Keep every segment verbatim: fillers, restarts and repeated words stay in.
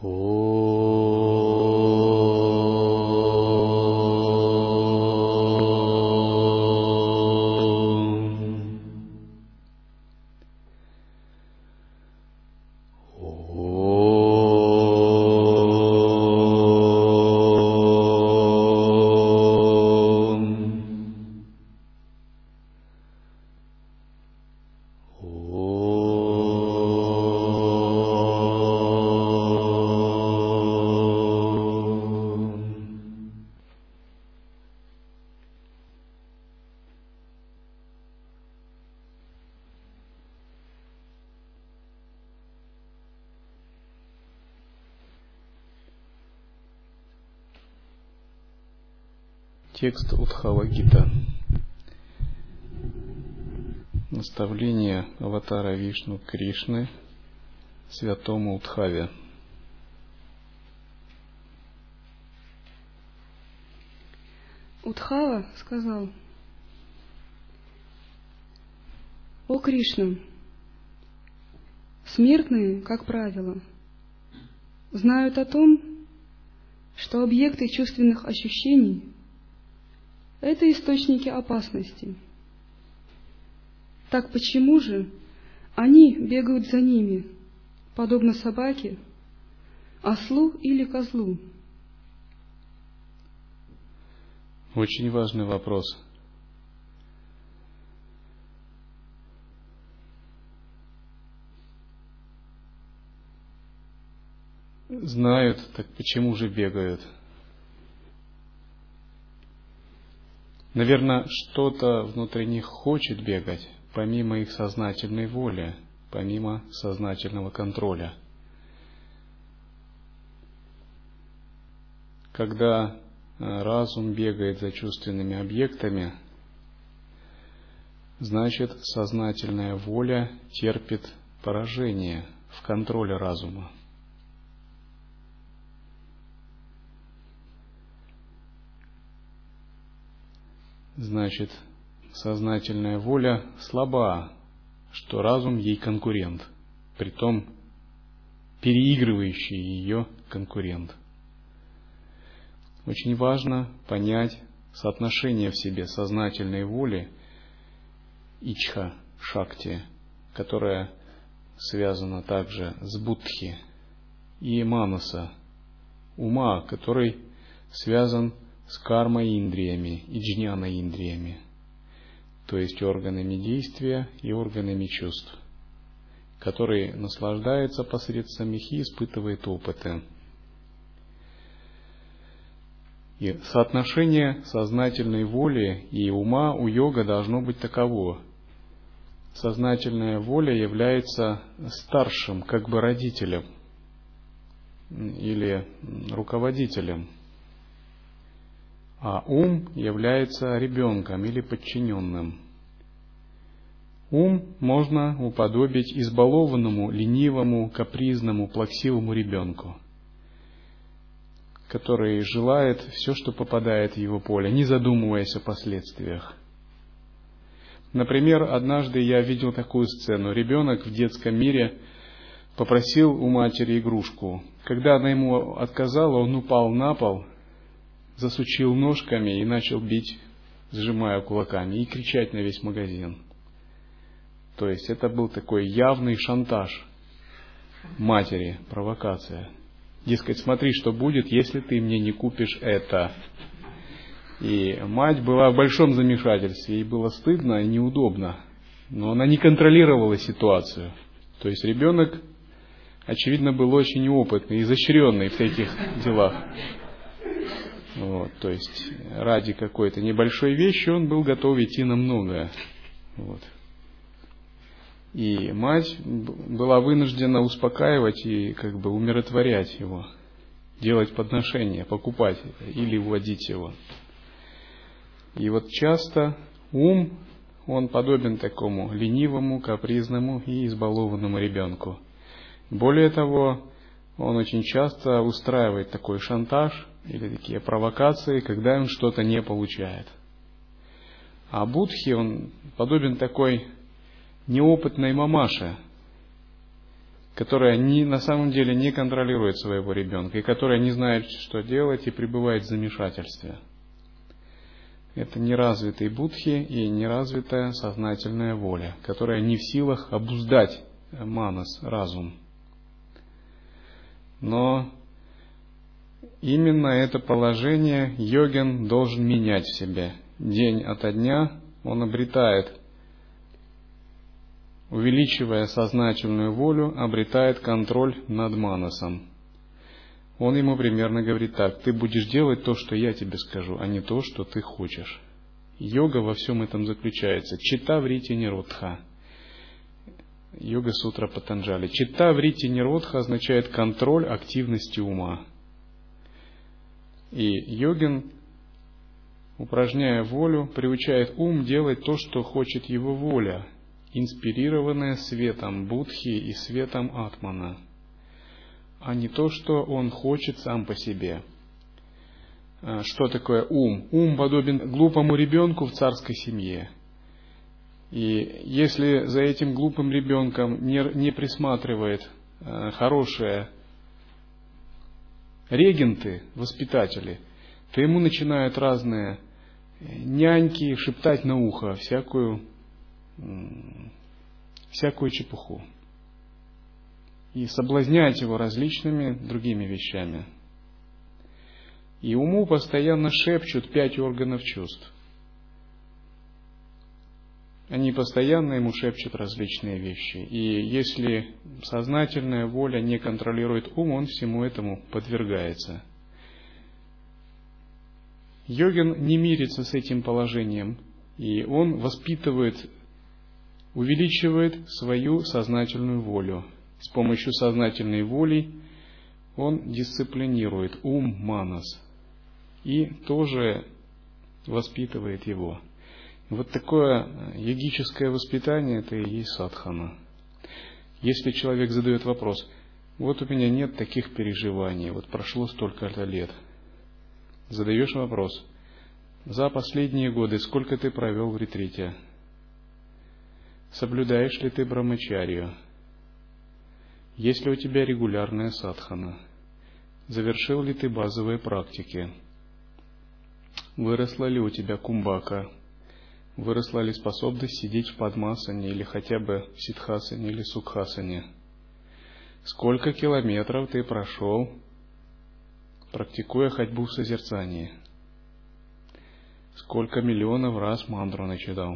Текст Удхава-гита. Наставление аватара Вишну Кришны святому Удхаве. Удхава сказал: «О Кришна, смертные, как правило, знают о том, что объекты чувственных ощущений — это источники опасности. Так почему же они бегают за ними, подобно собаке, ослу или козлу?» Очень важный вопрос. Знают, так почему же бегают? Наверное, что-то внутри них хочет бегать, помимо их сознательной воли, помимо сознательного контроля. Когда разум бегает за чувственными объектами, значит, сознательная воля терпит поражение в контроле разума. Значит, сознательная воля слаба, что разум ей конкурент, притом переигрывающий ее конкурент. Очень важно понять соотношение в себе сознательной воли ичха, шакти, которая связана также с будхи, и манаса, ума, который связан с карма-индриями и джняна-индриями, то есть органами действия и органами чувств, который наслаждается посредством их и испытывает опыты. И соотношение сознательной воли и ума у йога должно быть таково. Сознательная воля является старшим, как бы родителем или руководителем, а ум является ребенком или подчиненным. Ум можно уподобить избалованному, ленивому, капризному, плаксивому ребенку, который желает все, что попадает в его поле, не задумываясь о последствиях. Например, однажды я видел такую сцену. Ребенок в детском мире попросил у матери игрушку. Когда она ему отказала, он упал на пол, засучил ножками и начал бить, сжимая кулаками, и кричать на весь магазин. То есть это был такой явный шантаж матери, провокация. Дескать, смотри, что будет, если ты мне не купишь это. И мать была в большом замешательстве, ей было стыдно и неудобно, но она не контролировала ситуацию. То есть ребенок, очевидно, был очень опытный, изощренный в таких делах. Вот, то есть ради какой-то небольшой вещи он был готов идти на многое. Вот. И мать была вынуждена успокаивать и как бы умиротворять его, делать подношения, покупать или уводить его. И вот часто ум, он подобен такому ленивому, капризному и избалованному ребенку. Более того, он очень часто устраивает такой шантаж или такие провокации, когда он что-то не получает. А будхи, он подобен такой неопытной мамаше, которая не, на самом деле не контролирует своего ребенка, и которая не знает, что делать, и пребывает в замешательстве. Это неразвитый будхи и неразвитая сознательная воля, которая не в силах обуздать манас, разум. Но именно это положение йогин должен менять в себе. День ото дня он обретает, увеличивая сознательную волю, обретает контроль над манасом. Он ему примерно говорит так: ты будешь делать то, что я тебе скажу, а не то, что ты хочешь. Йога во всем этом заключается. Чита врити ниродха. Йога-сутра Патанджали. Чита врити ниродха означает контроль активности ума. И йогин, упражняя волю, приучает ум делать то, что хочет его воля, инспирированная светом Будхи и светом Атмана, а не то, что он хочет сам по себе. Что такое ум? Ум подобен глупому ребенку в царской семье. И если за этим глупым ребенком не, не присматривает хорошие регенты, воспитатели, то ему начинают разные няньки шептать на ухо всякую, всякую чепуху и соблазнять его различными другими вещами. И уму постоянно шепчут пять органов чувств. Они постоянно ему шепчут различные вещи. И если сознательная воля не контролирует ум, он всему этому подвергается. Йогин не мирится с этим положением, и он воспитывает, увеличивает свою сознательную волю. С помощью сознательной воли он дисциплинирует ум манас и тоже воспитывает его. Вот такое йогическое воспитание – это и есть садхана. Если человек задает вопрос: вот у меня нет таких переживаний, вот прошло столько-то лет. Задаешь вопрос: за последние годы сколько ты провел в ретрите? Соблюдаешь ли ты брамачарью? Есть ли у тебя регулярная садхана? Завершил ли ты базовые практики? Выросла ли у тебя кумбака? Выросла ли способность сидеть в падмасане или хотя бы в сиддхасане или сукхасане? Сколько километров ты прошел, практикуя ходьбу в созерцании? Сколько миллионов раз мантру начитал?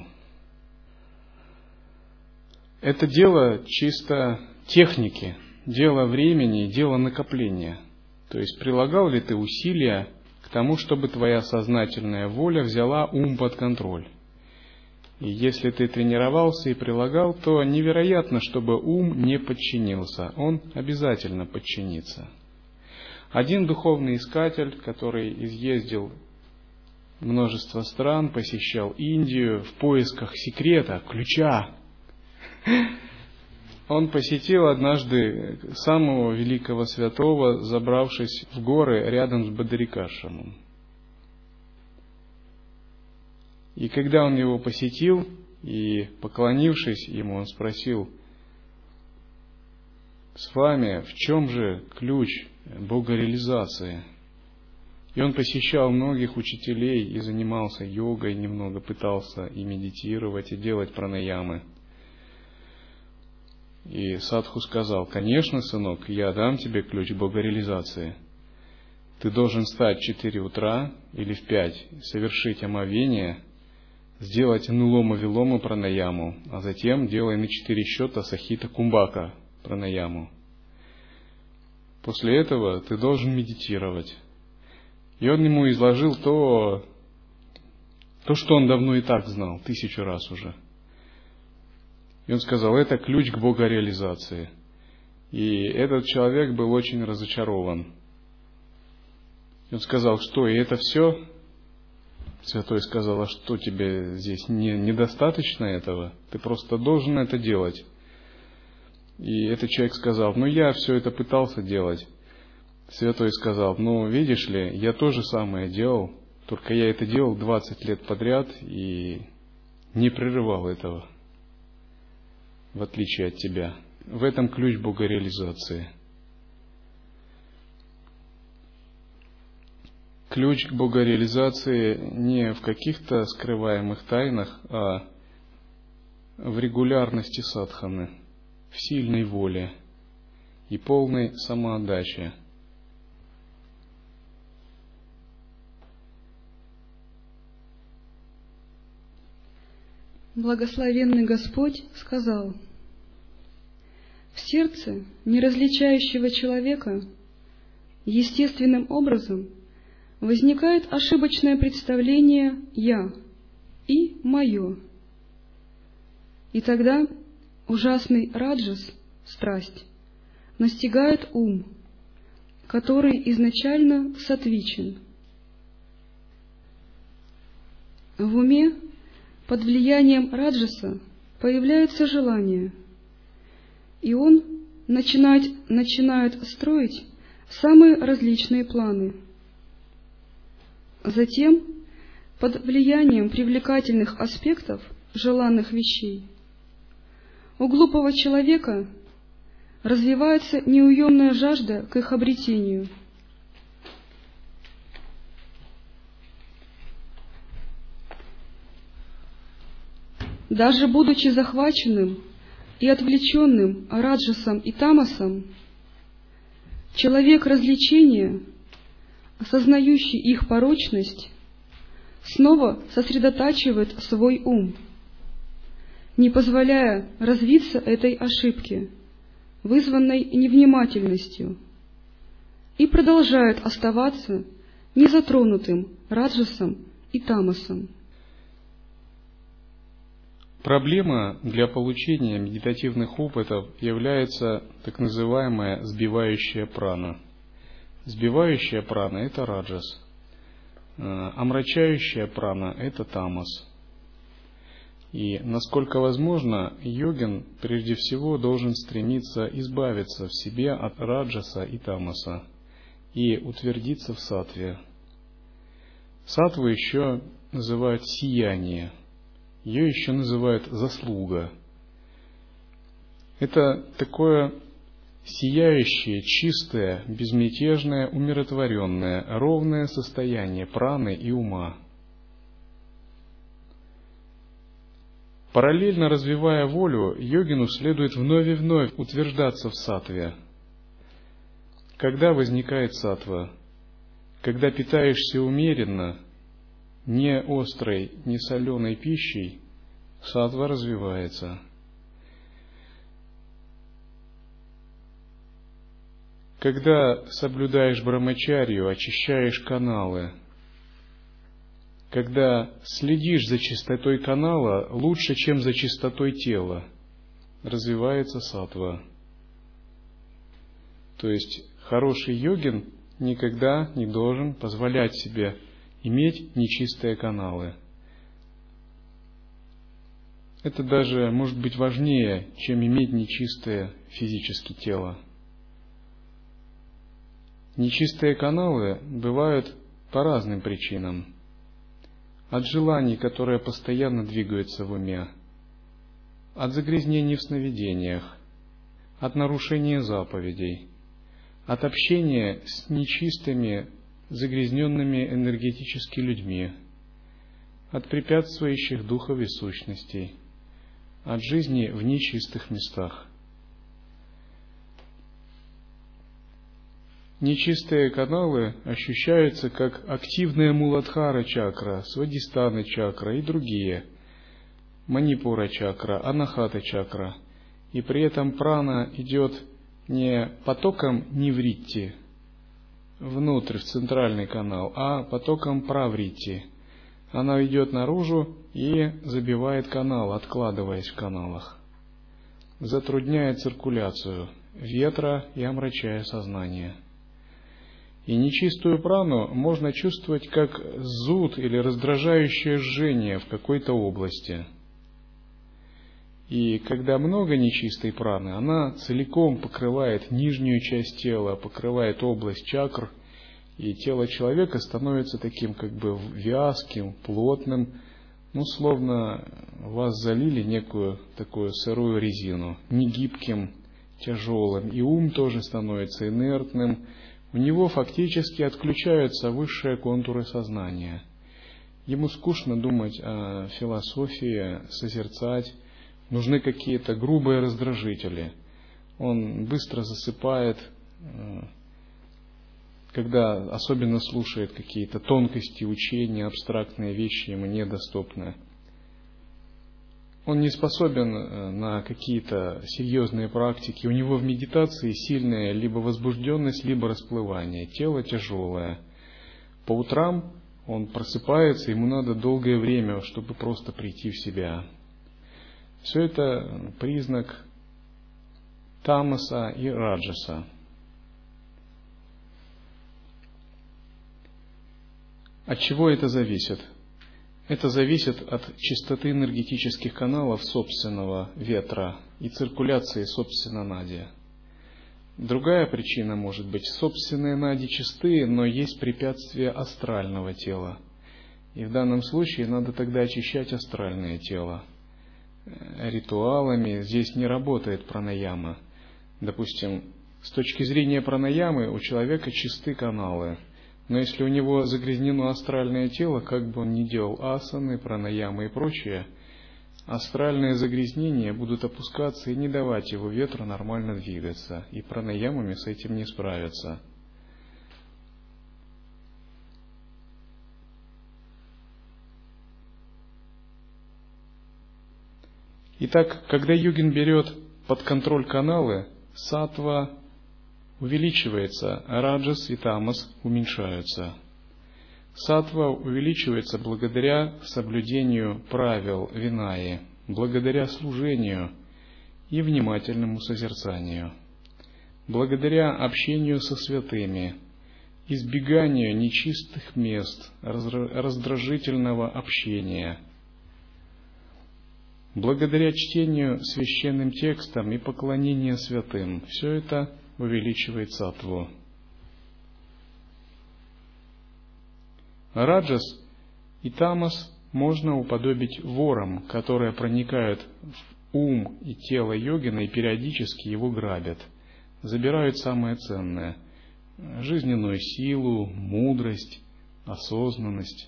Это дело чисто техники, дело времени, дело накопления. То есть прилагал ли ты усилия к тому, чтобы твоя сознательная воля взяла ум под контроль? И если ты тренировался и прилагал, то невероятно, чтобы ум не подчинился. Он обязательно подчинится. Один духовный искатель, который изъездил множество стран, посещал Индию в поисках секрета, ключа, он посетил однажды самого великого святого, забравшись в горы рядом с Бадарикашрамом. И когда он его посетил и, поклонившись ему, он спросил: «С вами в чем же ключ богореализации?» И он посещал многих учителей и занимался йогой, немного пытался и медитировать, и делать пранаямы. И садху сказал: «Конечно, сынок, я дам тебе ключ богореализации. Ты должен встать в четыре утра или в пять, совершить омовение, сделать анулома-вилома пранаяму, а затем делай на четыре счета сахита кумбака пранаяму. После этого ты должен медитировать». И он ему изложил то, то, что он давно и так знал, тысячу раз уже. И он сказал: это ключ к богореализации. И этот человек был очень разочарован. И он сказал: что, и это все? Святой сказал: а что, тебе здесь не, недостаточно этого? Ты просто должен это делать. И этот человек сказал: ну я все это пытался делать. Святой сказал: ну видишь ли, я то же самое делал, только я это делал двадцать лет подряд и не прерывал этого, в отличие от тебя. в этом ключ богореализации. Ключ к богореализации не в каких-то скрываемых тайнах, а в регулярности садханы, в сильной воле и полной самоотдаче. Благословенный Господь сказал: в сердце неразличающего человека естественным образом возникает ошибочное представление «я» и «моё». И тогда ужасный раджас, страсть, настигает ум, который изначально саттвичен. В уме под влиянием раджаса появляется желание, и он начинает, начинает строить самые различные планы. Затем, под влиянием привлекательных аспектов желанных вещей, у глупого человека развивается неуемная жажда к их обретению. Даже будучи захваченным и отвлеченным раджасом и тамасом, человек развлечения, осознающий их порочность, снова сосредотачивает свой ум, не позволяя развиться этой ошибке, вызванной невнимательностью, и продолжает оставаться незатронутым раджасом и тамасом. Проблема для получения медитативных опытов является так называемая сбивающая прана. Сбивающая прана – это раджас, омрачающая прана – это тамас. И, насколько возможно, йогин прежде всего должен стремиться избавиться в себе от раджаса и тамаса и утвердиться в саттве. Саттву еще называют сияние, ее еще называют заслуга. Это такое сияющее, чистое, безмятежное, умиротворенное, ровное состояние праны и ума. Параллельно развивая волю, йогину следует вновь и вновь утверждаться в саттве. Когда возникает саттва? Когда питаешься умеренно, не острой, не соленой пищей, саттва развивается. Когда соблюдаешь брамачарью, очищаешь каналы, когда следишь за чистотой канала лучше, чем за чистотой тела, развивается саттва. То есть хороший йогин никогда не должен позволять себе иметь нечистые каналы. Это даже может быть важнее, чем иметь нечистое физически тело. Нечистые каналы бывают по разным причинам. От желаний, которые постоянно двигаются в уме, от загрязнений в сновидениях, от нарушения заповедей, от общения с нечистыми, загрязненными энергетически людьми, от препятствующих духов и сущностей, от жизни в нечистых местах. Нечистые каналы ощущаются как активная муладхара чакра, свадистана чакра и другие, манипура чакра, анахата чакра, и при этом прана идет не потоком нивритти внутрь, в центральный канал, а потоком правритти. Она идет наружу и забивает канал, откладываясь в каналах, затрудняя циркуляцию ветра и омрачая сознание. И нечистую прану можно чувствовать как зуд или раздражающее жжение в какой-то области. И когда много нечистой праны, она целиком покрывает нижнюю часть тела, покрывает область чакр, и тело человека становится таким как бы вязким, плотным, ну, словно вас залили некую такую сырую резину, негибким, тяжелым, и ум тоже становится инертным. У него фактически отключаются высшие контуры сознания. Ему скучно думать о философии, созерцать. Нужны какие-то грубые раздражители. Он быстро засыпает, когда особенно слушает какие-то тонкости учения, абстрактные вещи ему недоступны. Он не способен на какие-то серьезные практики. У него в медитации сильная либо возбужденность, либо расплывание. Тело тяжелое. По утрам он просыпается, ему надо долгое время, чтобы просто прийти в себя. Все это признак тамаса и раджаса. От чего это зависит? Это зависит от чистоты энергетических каналов собственного ветра и циркуляции собственной нади. Другая причина может быть: собственные нади чистые, но есть препятствие астрального тела. И в данном случае надо тогда очищать астральное тело. Ритуалами здесь не работает пранаяма. Допустим, с точки зрения пранаямы у человека чисты каналы. Но если у него загрязнено астральное тело, как бы он ни делал асаны, пранаямы и прочее, астральные загрязнения будут опускаться и не давать его ветру нормально двигаться, и пранаямами с этим не справиться. Итак, когда йогин берет под контроль каналы, саттва увеличивается, а раджас и тамас уменьшаются. Саттва увеличивается благодаря соблюдению правил винаи, благодаря служению и внимательному созерцанию, благодаря общению со святыми, избеганию нечистых мест, раздражительного общения, благодаря чтению священным текстам и поклонению святым. Все это увеличивает саттву. Раджас и тамас можно уподобить ворам, которые проникают в ум и тело йогина и периодически его грабят, забирают самое ценное – жизненную силу, мудрость, осознанность.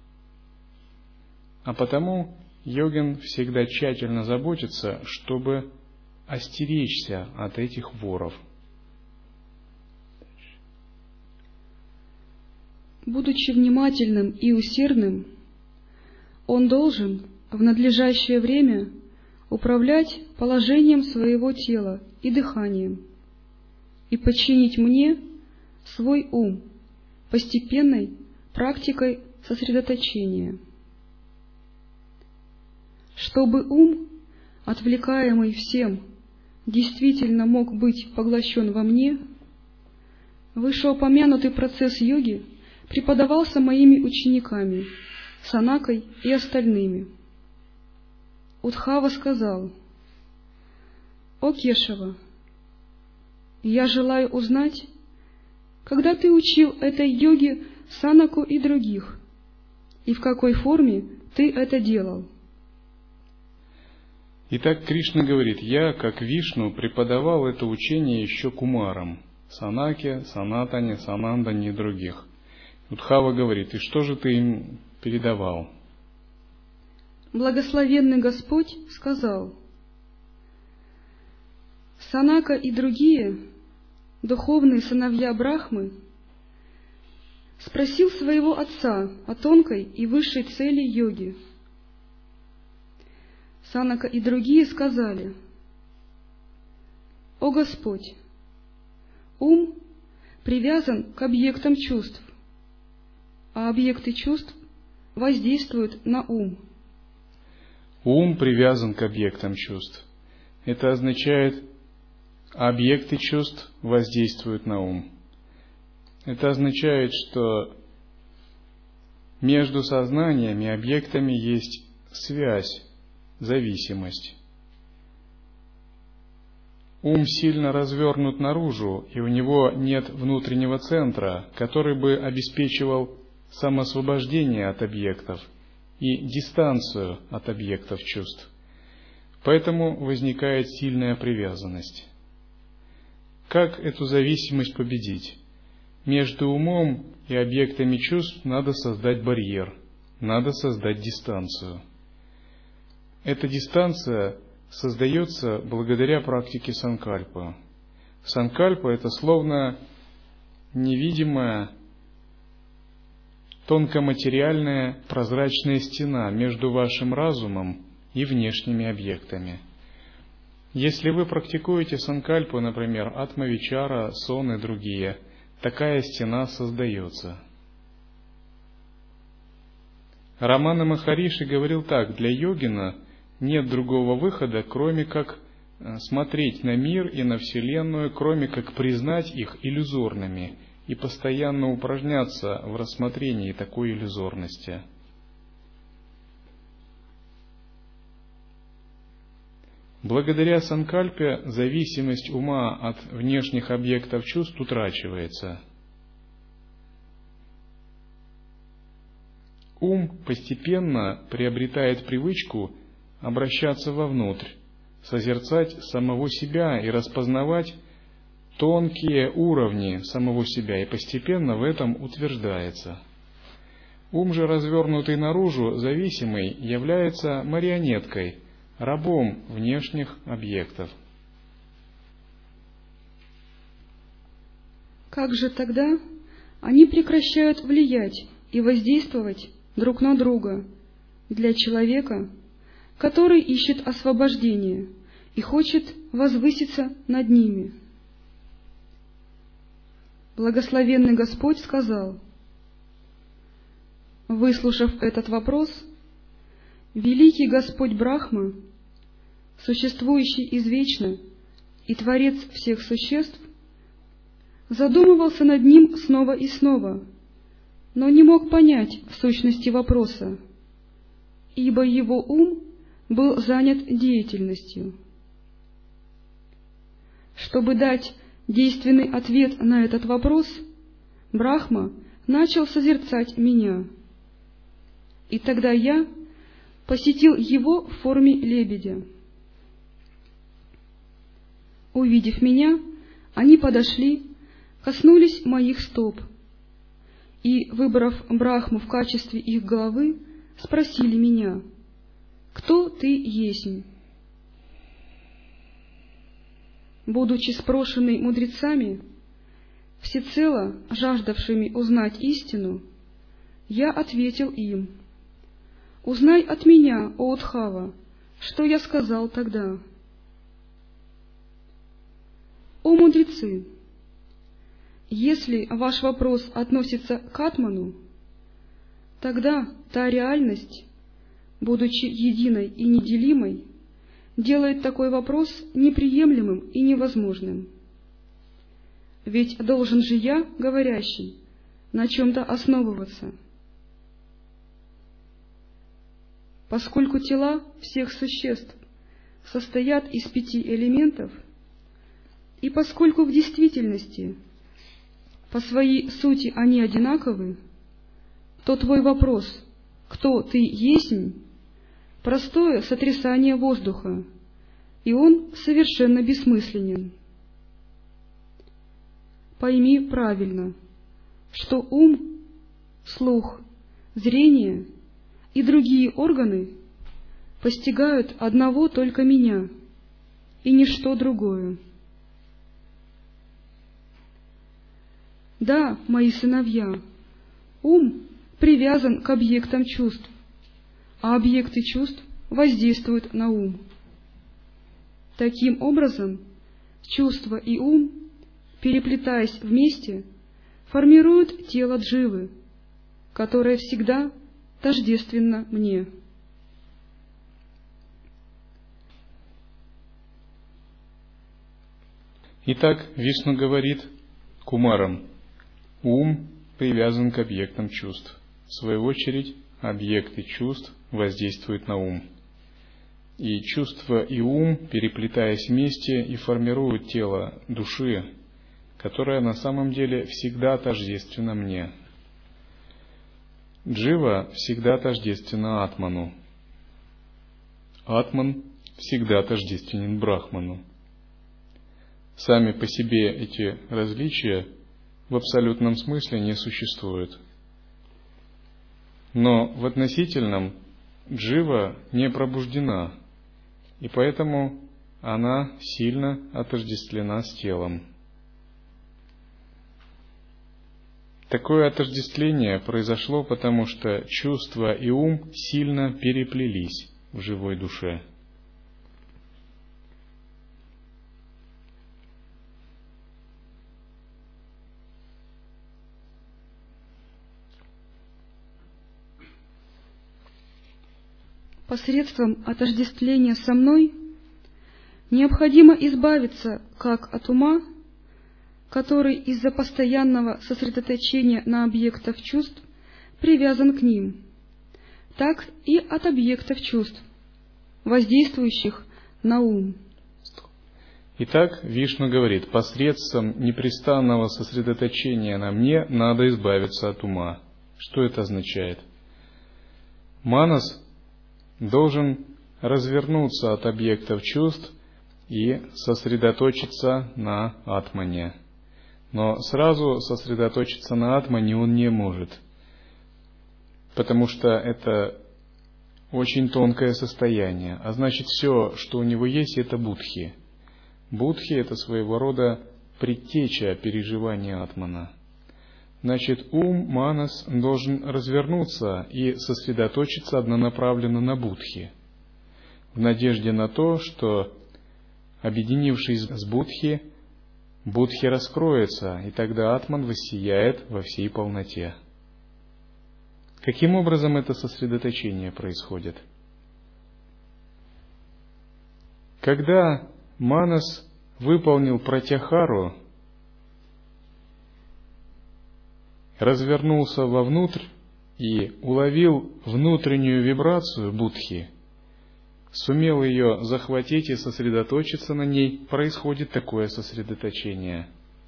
А потому йогин всегда тщательно заботится, чтобы остеречься от этих воров. Будучи внимательным и усердным, он должен в надлежащее время управлять положением своего тела и дыханием и подчинить мне свой ум постепенной практикой сосредоточения. Чтобы ум, отвлекаемый всем, действительно мог быть поглощен во мне, вышеупомянутый процесс йоги преподавался моими учениками, Санакой и остальными. Удхава сказал: «О Кешава, я желаю узнать, когда ты учил этой йоге Санаку и других, и в какой форме ты это делал». Итак, Кришна говорит: «Я, как Вишну, преподавал это учение еще кумарам, Санаке, Санатане, Санандане и других». Удхава говорит: «И что же ты им передавал?» Благословенный Господь сказал: «Санака и другие, духовные сыновья Брахмы, спросил своего отца о тонкой и высшей цели йоги. Санака и другие сказали: «О Господь, ум привязан к объектам чувств, а объекты чувств воздействуют на ум». Ум привязан к объектам чувств. Это означает, объекты чувств воздействуют на ум. Это означает, что между сознанием и объектами есть связь, зависимость. Ум сильно развернут наружу, и у него нет внутреннего центра, который бы обеспечивал самоосвобождение от объектов и дистанцию от объектов чувств. Поэтому возникает сильная привязанность. Как эту зависимость победить? Между умом и объектами чувств надо создать барьер, надо создать дистанцию. Эта дистанция создается благодаря практике санкальпа. Санкальпа – это словно невидимая, тонкоматериальная прозрачная стена между вашим разумом и внешними объектами. Если вы практикуете санкальпу, например, атма-вичара, сон и другие, такая стена создается. Рамана Махариши говорил так: для йогина нет другого выхода, кроме как смотреть на мир и на Вселенную, кроме как признать их иллюзорными и постоянно упражняться в рассмотрении такой иллюзорности. Благодаря санкальпе зависимость ума от внешних объектов чувств утрачивается. Ум постепенно приобретает привычку обращаться вовнутрь, созерцать самого себя и распознавать тонкие уровни самого себя, и постепенно в этом утверждается. Ум же, развернутый наружу, зависимый, является марионеткой, рабом внешних объектов. Как же тогда они прекращают влиять и воздействовать друг на друга для человека, который ищет освобождения и хочет возвыситься над ними? Благословенный Господь сказал: выслушав этот вопрос, великий Господь Брахма, существующий извечно и Творец всех существ, задумывался над ним снова и снова, но не мог понять в сущности вопроса, ибо его ум был занят деятельностью. Чтобы дать действенный ответ на этот вопрос, Брахма начал созерцать меня. И тогда я посетил его в форме лебедя. Увидев меня, они подошли, коснулись моих стоп и, выбрав Брахму в качестве их главы, спросили меня: «Кто ты есмь?» Будучи спрошенной мудрецами, всецело жаждавшими узнать истину, я ответил им: «Узнай от меня, о Удхава, что я сказал тогда». О мудрецы! Если ваш вопрос относится к Атману, тогда та реальность, будучи единой и неделимой, делает такой вопрос неприемлемым и невозможным. Ведь должен же я, говорящий, на чем-то основываться. Поскольку тела всех существ состоят из пяти элементов, и поскольку в действительности по своей сути они одинаковы, то твой вопрос «Кто ты есмь?» простое сотрясание воздуха, и он совершенно бессмысленен. Пойми правильно, что ум, слух, зрение и другие органы постигают одного только меня и ничто другое. Да, мои сыновья, ум привязан к объектам чувств, а объекты чувств воздействуют на ум. Таким образом, чувство и ум, переплетаясь вместе, формируют тело дживы, которое всегда тождественно мне. Итак, Вишну говорит Кумарам: ум привязан к объектам чувств. В свою очередь, объекты чувств воздействуют на ум. И чувства и ум, переплетаясь вместе, и формируют тело души, которое на самом деле всегда тождественно мне. Джива всегда тождественна Атману. Атман всегда тождественен Брахману. сами по себе эти различия в абсолютном смысле не существуют. Но в относительном джива не пробуждена, и поэтому она сильно отождествлена с телом. Такое отождествление произошло, потому что чувство и ум сильно переплелись в живой душе. Посредством отождествления со мной необходимо избавиться как от ума, который из-за постоянного сосредоточения на объектах чувств привязан к ним, так и от объектов чувств, воздействующих на ум. Итак, Вишну говорит, посредством непрестанного сосредоточения на мне надо избавиться от ума. Что это означает? Манас должен развернуться от объектов чувств и сосредоточиться на атмане. Но сразу сосредоточиться на атмане он не может, потому что это очень тонкое состояние, а значит все, что у него есть, это будхи. Будхи — это своего рода предтеча переживания атмана. Значит, ум, манас, должен развернуться и сосредоточиться однонаправленно на будхи, в надежде на то, что, объединившись с будхи, будхи раскроется, и тогда атман воссияет во всей полноте. Каким образом это сосредоточение происходит? Когда манас выполнил пратяхару, развернулся вовнутрь и уловил внутреннюю вибрацию будхи, сумел ее захватить и сосредоточиться на ней, происходит такое сосредоточение.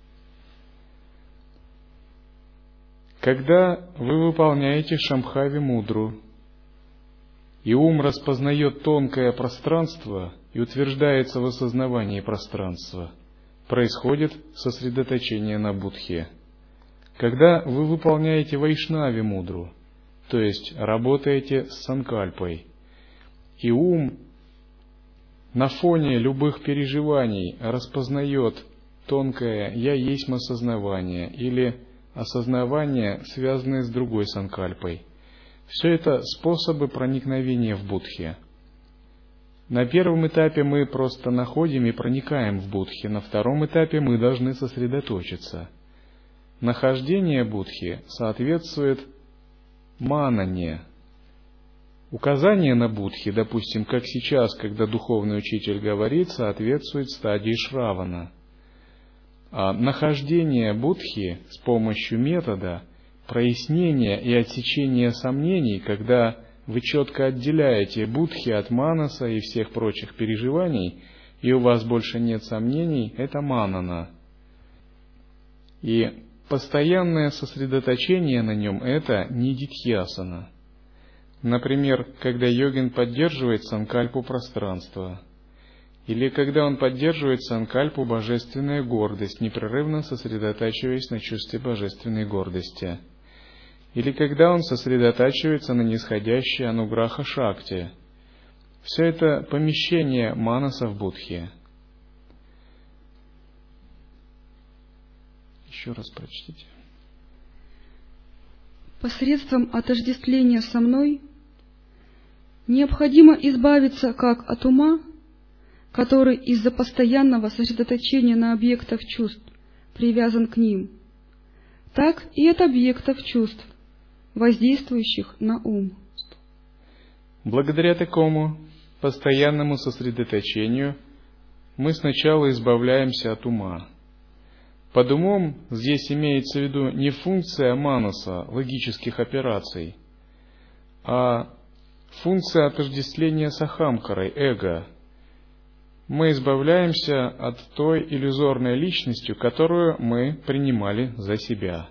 Когда вы выполняете Шамбхави мудру, и ум распознает тонкое пространство и утверждается в осознавании пространства, происходит сосредоточение на будхе. Когда вы выполняете Вайшнави мудру, то есть работаете с санкальпой, и ум на фоне любых переживаний распознает тонкое «я есть осознавание» или осознавание, связанное с другой санкальпой. Все это способы проникновения в будхи. На первом этапе мы просто находим и проникаем в будхи, на втором этапе мы должны сосредоточиться. Нахождение будхи соответствует манане. Указание на будхи, допустим, как сейчас, когда духовный учитель говорит, соответствует стадии шравана. А нахождение будхи с помощью метода прояснения и отсечения сомнений, когда вы четко отделяете будхи от манаса и всех прочих переживаний, и у вас больше нет сомнений, это манана. И постоянное сосредоточение на нем – это нидитхьясана. Например, когда йогин поддерживает санкальпу пространства, или когда он поддерживает санкальпу божественная гордость, непрерывно сосредотачиваясь на чувстве божественной гордости, или когда он сосредотачивается на нисходящей ануграха шакти. Все это помещение манаса в будхи. Еще раз прочтите. Посредством отождествления со мной необходимо избавиться как от ума, который из-за постоянного сосредоточения на объектах чувств привязан к ним, так и от объектов чувств, воздействующих на ум. Благодаря такому постоянному сосредоточению мы сначала избавляемся от ума. Под умом здесь имеется в виду не функция манаса, логических операций, а функция отождествления с ахамкарой, эго. Мы избавляемся от той иллюзорной личностью, которую мы принимали за себя.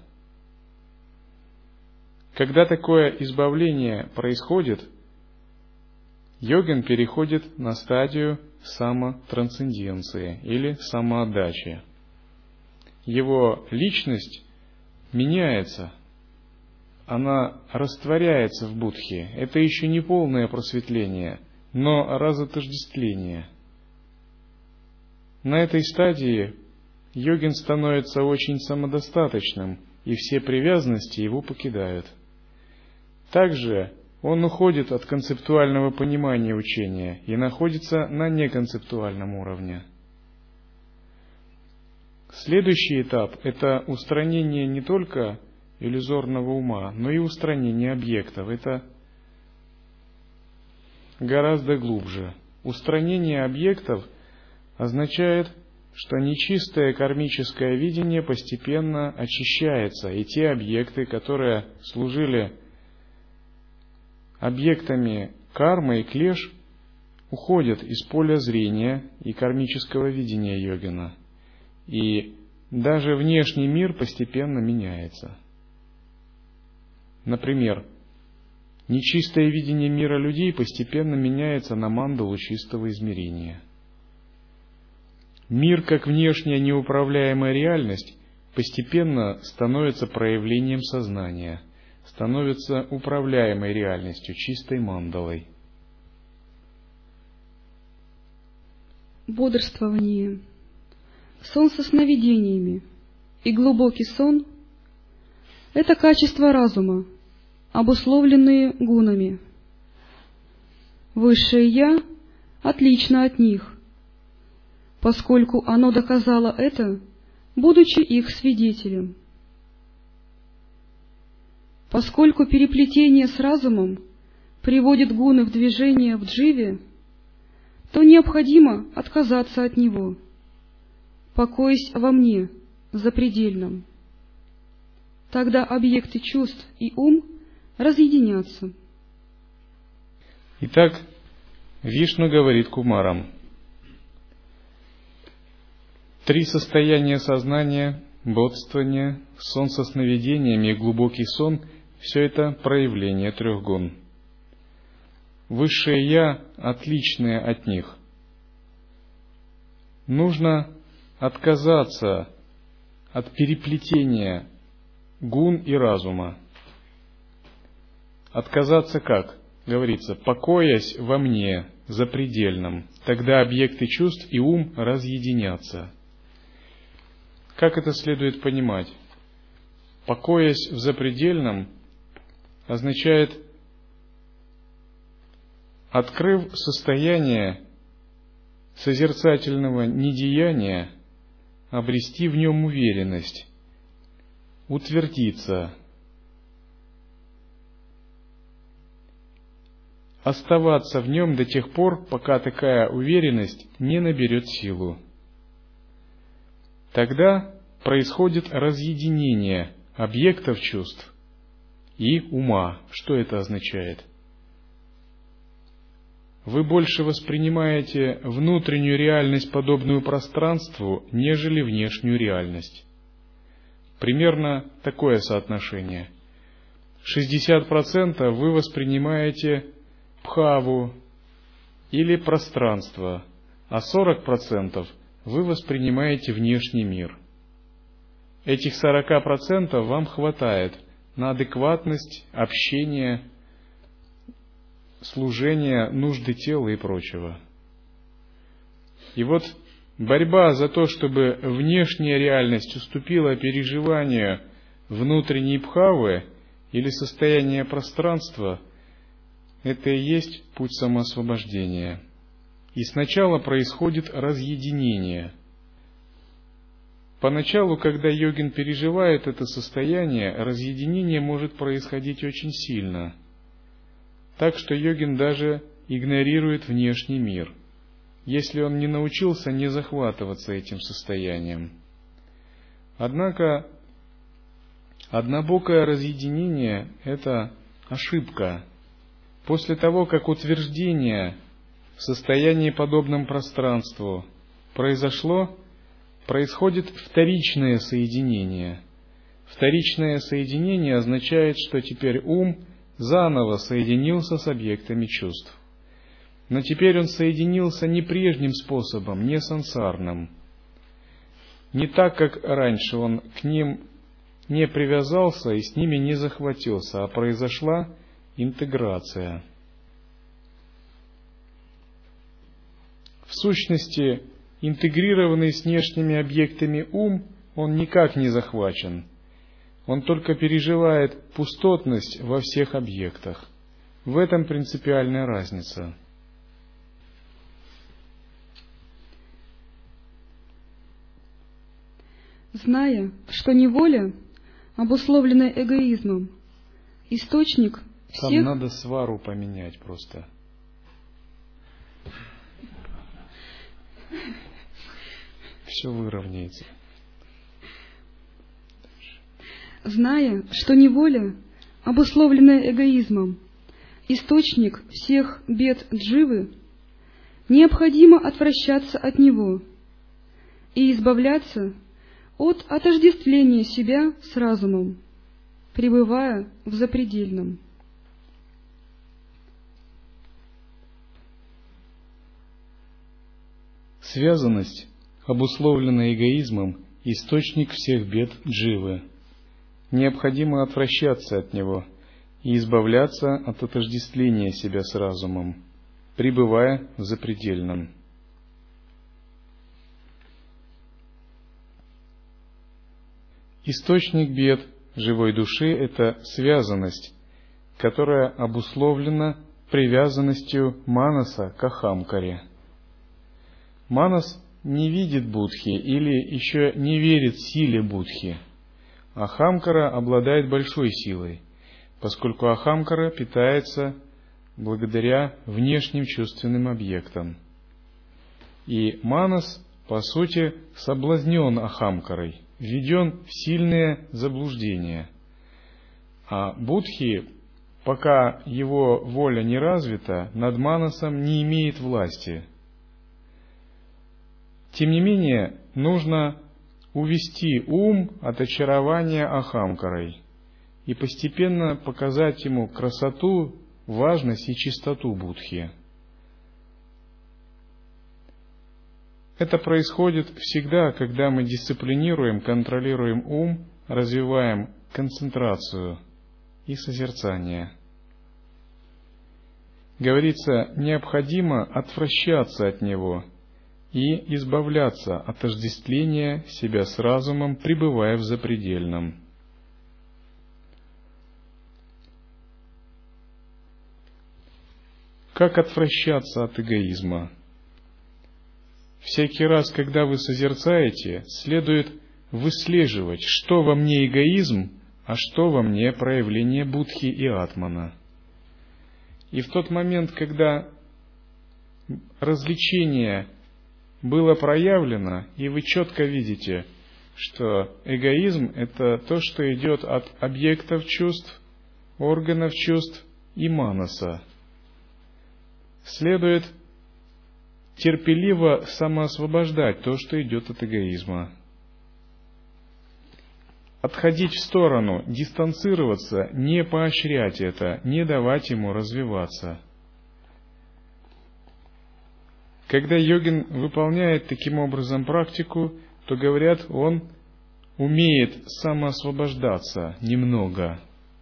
Когда такое избавление происходит, йогин переходит на стадию самотрансценденции или самоотдачи. Его личность меняется, она растворяется в будхе. Это еще не полное просветление, но разотождествление. На этой стадии йогин становится очень самодостаточным, и все привязанности его покидают. Также он уходит от концептуального понимания учения и находится на неконцептуальном уровне. Следующий этап – это устранение не только иллюзорного ума, но и устранение объектов. Это гораздо глубже. Устранение объектов означает, что нечистое кармическое видение постепенно очищается, и те объекты, которые служили объектами кармы и клеш, уходят из поля зрения и кармического видения йогина. И даже внешний мир постепенно меняется. Например, нечистое видение мира людей постепенно меняется на мандалу чистого измерения. Мир, как внешняя неуправляемая реальность, постепенно становится проявлением сознания, становится управляемой реальностью, чистой мандалой. Бодрствование, сон со сновидениями и глубокий сон – это качества разума, обусловленные гунами. Высшее Я отлично от них, поскольку оно доказало это, будучи их свидетелем. Поскольку переплетение с разумом приводит гуны в движение в дживе, то необходимо отказаться от него, покоясь во мне, запредельном. Тогда объекты чувств и ум разъединятся. Итак, Вишну говорит кумарам: три состояния сознания, бодствование, сон со сновидениями и глубокий сон – все это проявление трех гун. Высшее Я отличное от них. Нужно отказаться от переплетения гун и разума. Отказаться как? Говорится, покоясь во мне, запредельном, тогда объекты чувств и ум разъединятся. Как это следует понимать? Покоясь в запредельном означает, открыв состояние созерцательного недеяния, обрести в нем уверенность, утвердиться, оставаться в нем до тех пор, пока такая уверенность не наберет силу. Тогда происходит разъединение объектов чувств и ума. Что это означает? Вы больше воспринимаете внутреннюю реальность, подобную пространству, нежели внешнюю реальность. Примерно такое соотношение. шестьдесят процентов вы воспринимаете бхаву или пространство, а сорок процентов вы воспринимаете внешний мир. Этих сорок процентов вам хватает на адекватность, общение, служение, нужды тела и прочего. И вот борьба за то, чтобы внешняя реальность уступила переживанию внутренней бхавы или состояния пространства, это и есть путь самоосвобождения. И сначала происходит разъединение. Поначалу, когда йогин переживает это состояние, разъединение может происходить очень сильно, так что йогин даже игнорирует внешний мир, если он не научился не захватываться этим состоянием. Однако, однобокое разъединение – это ошибка. После того, как утверждение в состоянии, подобном пространству, произошло, происходит вторичное соединение. Вторичное соединение означает, что теперь ум заново соединился с объектами чувств. но теперь он соединился не прежним способом, не сансарным. Не так, как раньше, он к ним не привязался и с ними не захватился, а произошла интеграция. В сущности, интегрированный с внешними объектами ум, он никак не захвачен. Он только переживает пустотность во всех объектах. В этом принципиальная разница. Зная, что неволя, обусловленная эгоизмом, источник Там всех... надо свару поменять просто. Все выровняется. Зная, что неволя, обусловленная эгоизмом, источник всех бед дживы, необходимо отвращаться от него и избавляться от отождествления себя с разумом, пребывая в запредельном. Связанность, обусловленная эгоизмом, источник всех бед дживы. Необходимо отвращаться от него и избавляться от отождествления себя с разумом, пребывая в запредельном. Источник бед живой души – это связанность, которая обусловлена привязанностью манаса к ахамкаре. Манас не видит будхи или еще не верит силе будхи. Ахамкара обладает большой силой, поскольку ахамкара питается благодаря внешним чувственным объектам. И манас, по сути, соблазнен ахамкарой, введен в сильное заблуждение. А будхи, пока его воля не развита, над манасом не имеет власти. Тем не менее, нужно увести ум от очарования ахамкарой и постепенно показать ему красоту, важность и чистоту будхи. Это происходит всегда, когда мы дисциплинируем, контролируем ум, развиваем концентрацию и созерцание. Говорится, необходимо отвращаться от него и избавляться от отождествления себя с разумом, пребывая в запредельном. Как отвращаться от эгоизма? Всякий раз, когда вы созерцаете, следует выслеживать, что во мне эгоизм, а что во мне проявление будхи и атмана. И в тот момент, когда развлечение было проявлено, и вы четко видите, что эгоизм – это то, что идет от объектов чувств, органов чувств и манаса, следует терпеливо самоосвобождать то, что идет от эгоизма. Отходить в сторону, дистанцироваться, не поощрять это, не давать ему развиваться. Когда йогин выполняет таким образом практику, то, говорят, он умеет самоосвобождаться немного.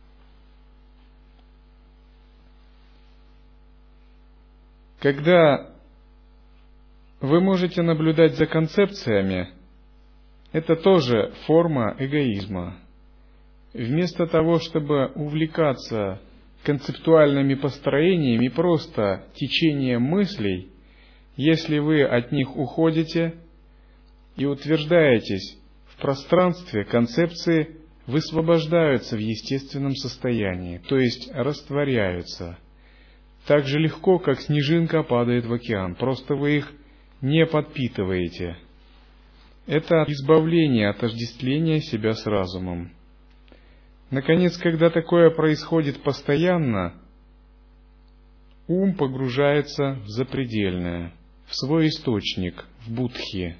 Когда вы можете наблюдать за концепциями, это тоже форма эгоизма. Вместо того, чтобы увлекаться концептуальными построениями, просто течением мыслей, если вы от них уходите и утверждаетесь в пространстве, концепции высвобождаются в естественном состоянии, то есть растворяются. Так же легко, как снежинка падает в океан, просто вы их не подпитываете. Это избавление от отождествления себя с разумом. Наконец, когда такое происходит постоянно, ум погружается в запредельное, в свой источник, в будхи.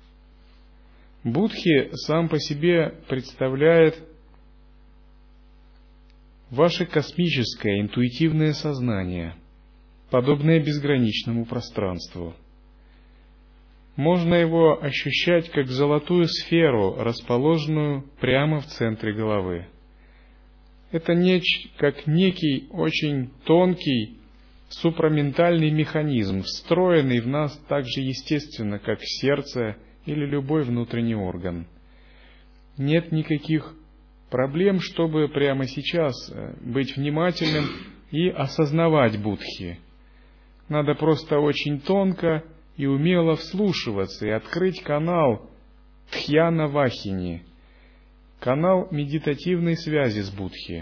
Будхи сам по себе представляет ваше космическое интуитивное сознание. подобное безграничному пространству. Можно его ощущать как золотую сферу, расположенную прямо в центре головы. Это неч, как некий очень тонкий супраментальный механизм, встроенный в нас так же естественно, как сердце или любой внутренний орган. Нет никаких проблем, чтобы прямо сейчас быть внимательным и осознавать будхи. Надо просто очень тонко и умело вслушиваться и открыть канал Дхьяна Вахини, канал медитативной связи с будхи.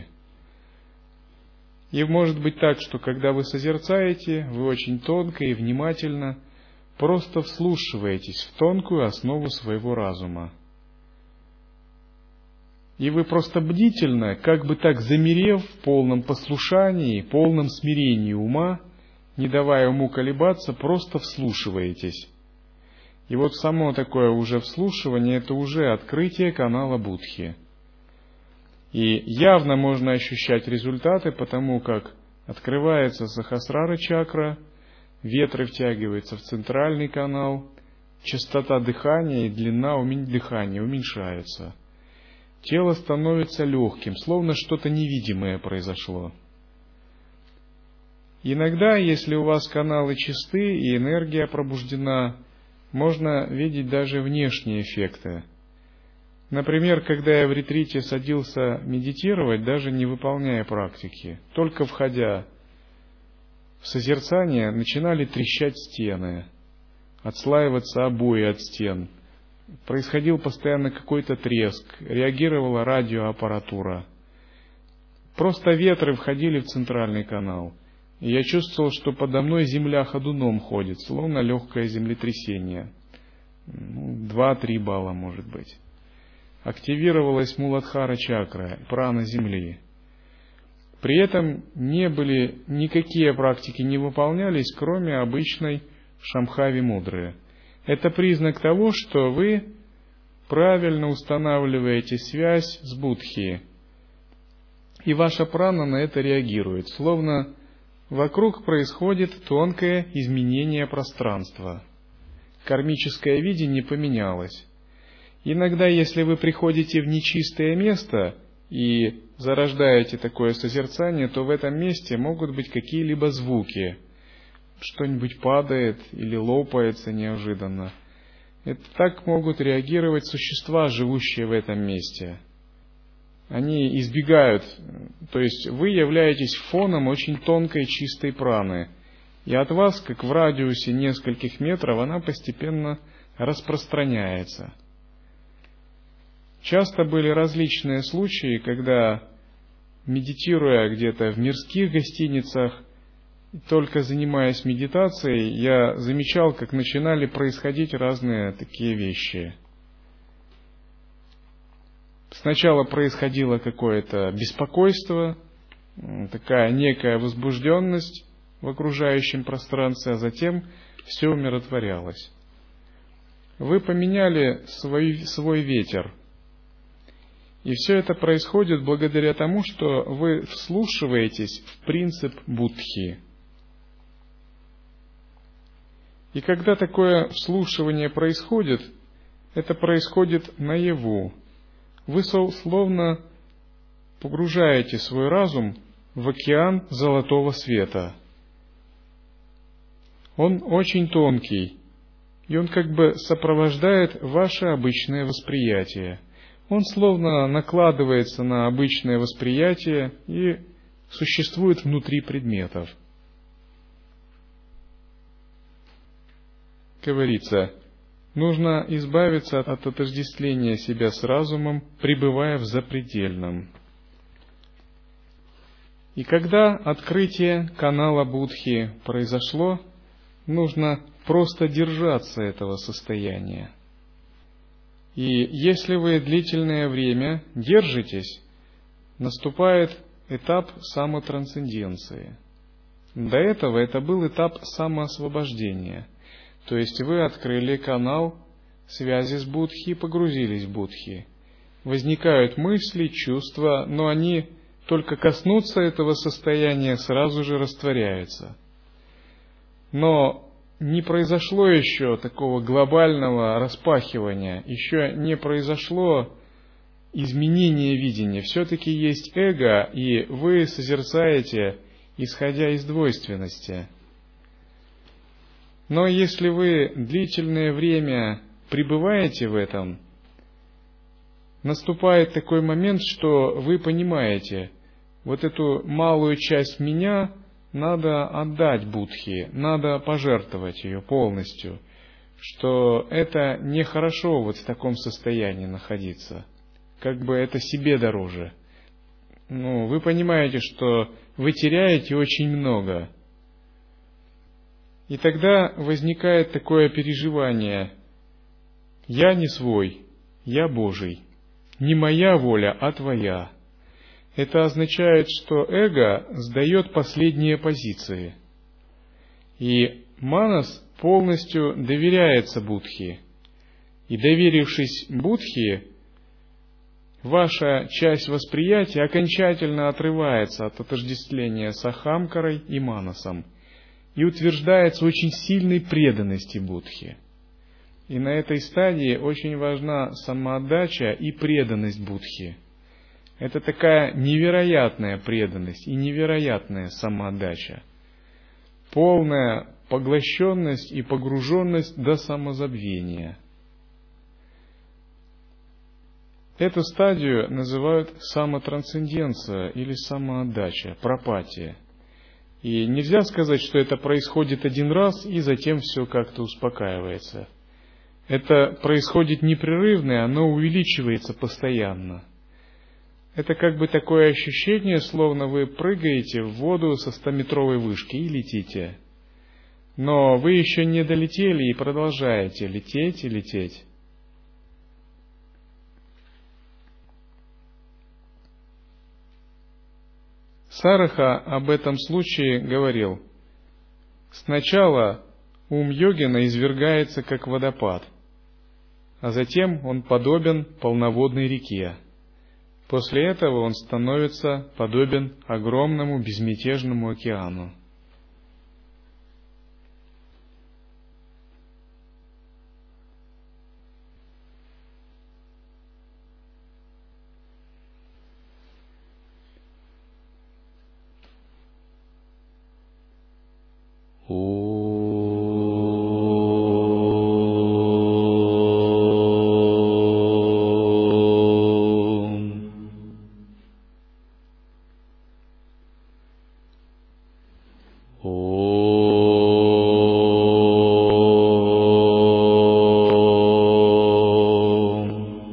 И может быть так, что когда вы созерцаете, вы очень тонко и внимательно просто вслушиваетесь в тонкую основу своего разума. И вы просто бдительно, как бы так замерев в полном послушании, полном смирении ума, не давая уму колебаться, просто вслушиваетесь. И вот само такое уже вслушивание – это уже открытие канала Будхи. И явно можно ощущать результаты, потому как открывается Сахасрара чакра, ветры втягиваются в центральный канал, частота дыхания и длина дыхания уменьшаются. Тело становится легким, словно что-то невидимое произошло. Иногда, если у вас каналы чисты и энергия пробуждена, можно видеть даже внешние эффекты. Например, когда я в ретрите садился медитировать, даже не выполняя практики, только входя в созерцание, начинали трещать стены, отслаиваться обои от стен. Происходил постоянно какой-то треск, реагировала радиоаппаратура. Просто ветры входили в центральный канал. И я чувствовал, что подо мной земля ходуном ходит, словно легкое землетрясение. Два-три балла, может быть. Активировалась Муладхара чакра, прана земли. При этом не были, никакие практики не выполнялись, кроме обычной Шамхави мудры. Это признак того, что вы правильно устанавливаете связь с Будхи. И ваша прана на это реагирует, словно вокруг происходит тонкое изменение пространства. Кармическое видение поменялось. Иногда, если вы приходите в нечистое место и зарождаете такое созерцание, то в этом месте могут быть какие-либо звуки. Что-нибудь падает или лопается неожиданно. Это так могут реагировать существа, живущие в этом месте. Они избегают, то есть вы являетесь фоном очень тонкой чистой праны, и от вас, как в радиусе нескольких метров, она постепенно распространяется. Часто были различные случаи, когда, медитируя где-то в мирских гостиницах, только занимаясь медитацией, я замечал, как начинали происходить разные такие вещи. Сначала происходило какое-то беспокойство, такая некая возбужденность в окружающем пространстве, а затем все умиротворялось. Вы поменяли свой, свой ветер. И все это происходит благодаря тому, что вы вслушиваетесь в принцип Будхи. И когда такое вслушивание происходит, это происходит наяву. Вы словно погружаете свой разум в океан золотого света. Он очень тонкий, и он как бы сопровождает ваше обычное восприятие. Он словно накладывается на обычное восприятие и существует внутри предметов. Говорится, нужно избавиться от отождествления себя с разумом, пребывая в запредельном. И когда открытие канала Будхи произошло, нужно просто держаться этого состояния. И если вы длительное время держитесь, наступает этап самотрансценденции. До этого это был этап самоосвобождения. То есть вы открыли канал связи с Будхи и погрузились в Будхи. Возникают мысли, чувства, но они только коснутся этого состояния, сразу же растворяются. Но не произошло еще такого глобального распахивания, еще не произошло изменение видения. Все-таки есть эго, и вы созерцаете, исходя из двойственности. Но если вы длительное время пребываете в этом, наступает такой момент, что вы понимаете, вот эту малую часть меня надо отдать Будхе, надо пожертвовать ее полностью, что это нехорошо вот в таком состоянии находиться, как бы это себе дороже. Ну, вы понимаете, что вы теряете очень много. И тогда возникает такое переживание: «Я не свой, я Божий, не моя воля, а твоя». Это означает, что эго сдает последние позиции. И манас полностью доверяется Будхе. И доверившись Будхе, ваша часть восприятия окончательно отрывается от отождествления с Ахамкарой и манасом и утверждается очень сильной преданности Будхе. И на этой стадии очень важна самоотдача и преданность Будхе. Это такая невероятная преданность и невероятная самоотдача. Полная поглощенность и погруженность до самозабвения. Эту стадию называют самотрансценденция или самоотдача, пропатия. И нельзя сказать, что это происходит один раз и затем все как-то успокаивается. Это происходит непрерывно, оно увеличивается постоянно. Это как бы такое ощущение, словно вы прыгаете в воду со стометровой вышки и летите. Но вы еще не долетели и продолжаете лететь и лететь. Сараха об этом случае говорил: «Сначала ум йогина извергается как водопад, а затем он подобен полноводной реке. После этого он становится подобен огромному безмятежному океану».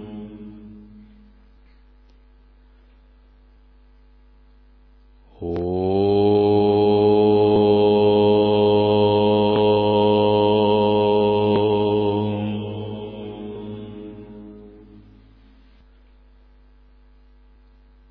Oh.